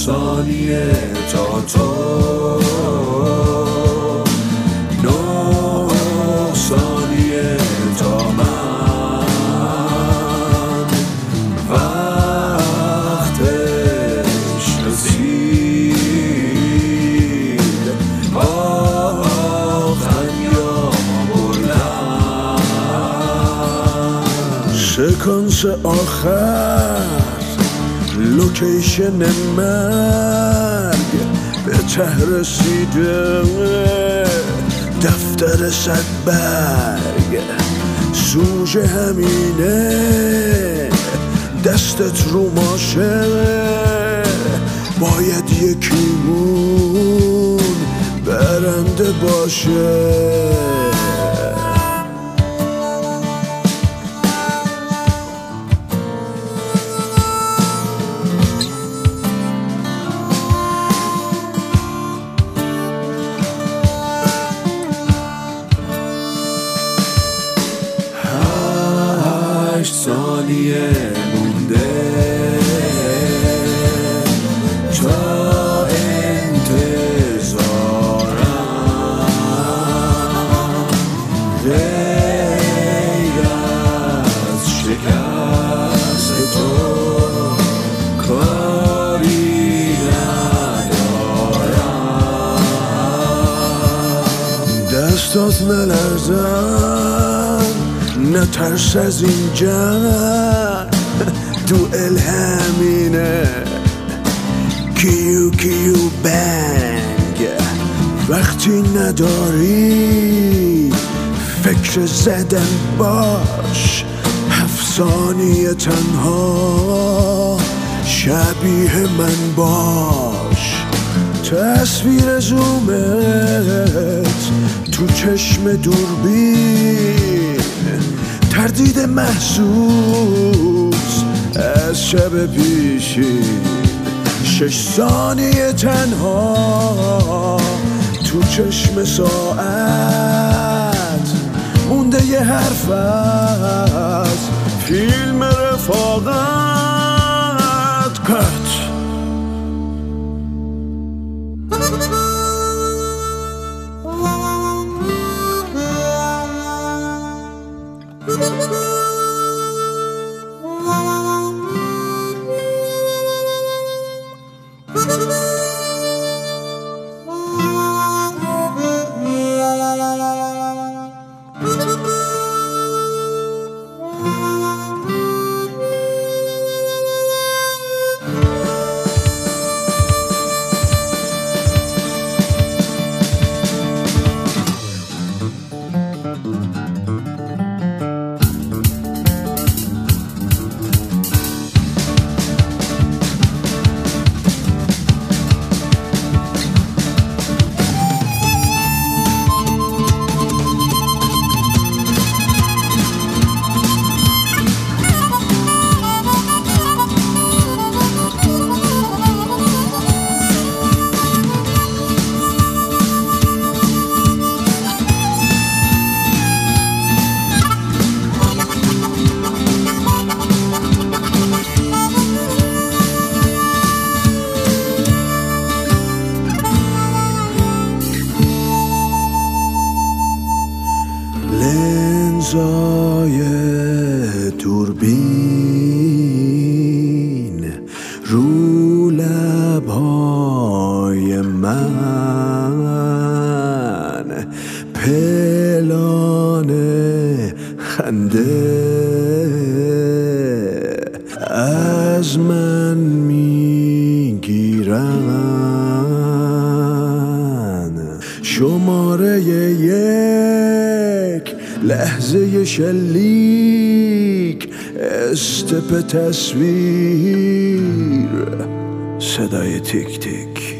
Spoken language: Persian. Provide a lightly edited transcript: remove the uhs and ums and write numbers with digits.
ثانیه تا تو، 9 ثانیه تا من. وقتش رسید، باختن یا بردن. سکانس آخر، لوکیشن مرگ به ته رسیده، دفتر 100 برگ سوژه همینه، دستت رو ماشه، باید یکیمون برنده باشه. ثانیه مونده تا انتظارم، غیر از شکست تو کاری ندارم. دستات نلرزن، نترس از این جنگ، دوئل همینه، کیو کیو بنگ. وقتی نداری فکر زدن باش، 7 ثانیه تنها شبیه من باش. تصویر زومت تو چشم دوربین، تردید محسوس از شب پیشین. 6 ثانیه تنها تو چشم ساعت، مونده یه حرف از فیلم رفاقت. کات لنزای دوربین رو لبهای من، پلان خنده از من میگیرن. شماره 1 لحظه شلیک، استپ تصویر، صدای تیک تیک.